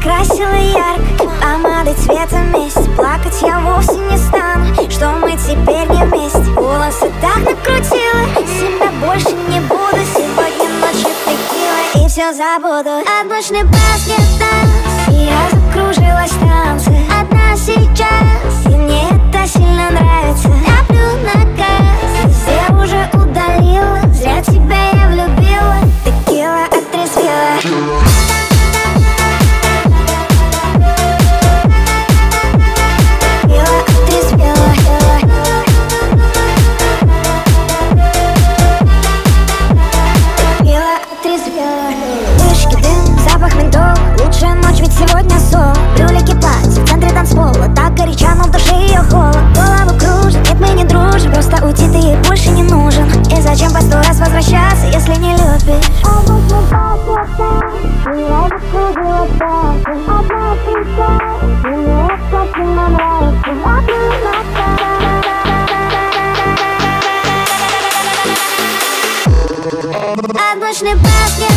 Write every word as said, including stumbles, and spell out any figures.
накрасила ярко помадой цвета месть. Плакать я вовсе не стану, что мы теперь не вместе. Волосы так накрутила, себя больше не буду. Сегодня ночью текила и все забуду. Отмощный баскет-данс, и я закружилась в танце. Одна сейчас, и мне это сильно нравится. Топлю на газ, везде уже удалила. Зря тебя я влюбила, текила отрезвила. Вышки, дым, запах ментола. Лучшая ночь, ведь сегодня соло. Брюлики, платье, в центре танцпола. Так горяча, но в душе ее холод. Голову кружит, нет, мы не дружим. Просто уйти ты ей больше не нужен. И зачем по сто раз возвращаться, если не любишь? Отмощный баскет.